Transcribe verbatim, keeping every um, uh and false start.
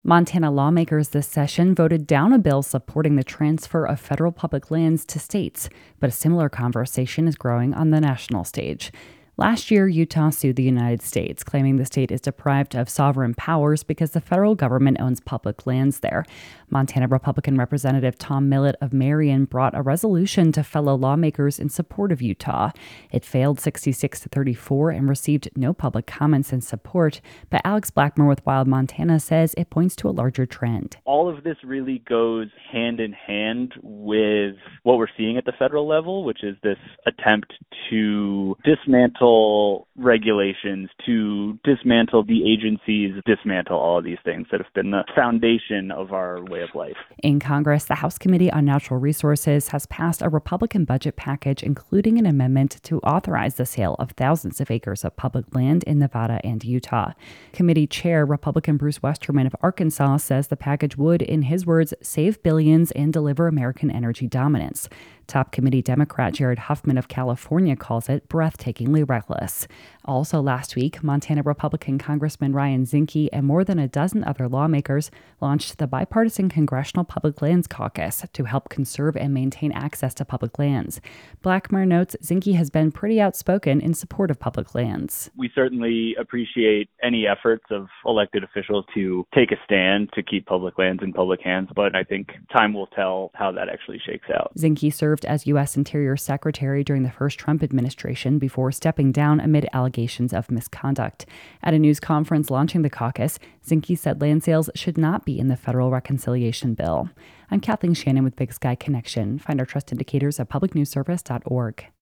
Montana lawmakers this session voted down a bill supporting the transfer of federal public lands to states, but a similar conversation is growing on the national stage. Last year, Utah sued the United States, claiming the state is deprived of sovereign powers because the federal government owns public lands there. Montana Republican Representative Tom Millett of Marion brought a resolution to fellow lawmakers in support of Utah. It failed sixty-six to thirty-four and received no public comments in support, but Alex Blackmer with Wild Montana says it points to a larger trend. All of this really goes hand in hand with what we're seeing at the federal level, which is this attempt to dismantle regulations, to dismantle the agencies, dismantle all of these things that have been the foundation of our way of life. In Congress, the House Committee on Natural Resources has passed a Republican budget package, including an amendment to authorize the sale of thousands of acres of public land in Nevada and Utah. Committee Chair Republican Bruce Westerman of Arkansas says the package would, in his words, save billions and deliver American energy dominance. Top committee Democrat Jared Huffman of California calls it breathtakingly reckless. Also last week, Montana Republican Congressman Ryan Zinke and more than a dozen other lawmakers launched the Bipartisan Congressional Public Lands Caucus to help conserve and maintain access to public lands. Blackmer notes Zinke has been pretty outspoken in support of public lands. We certainly appreciate any efforts of elected officials to take a stand to keep public lands in public hands, but I think time will tell how that actually shakes out. Zinke served as U S Interior Secretary during the first Trump administration before stepping down amid allegations of misconduct. At a news conference launching the caucus, Zinke said land sales should not be in the federal reconciliation bill. I'm Kathleen Shannon with Big Sky Connection. Find our trust indicators at public news service dot org.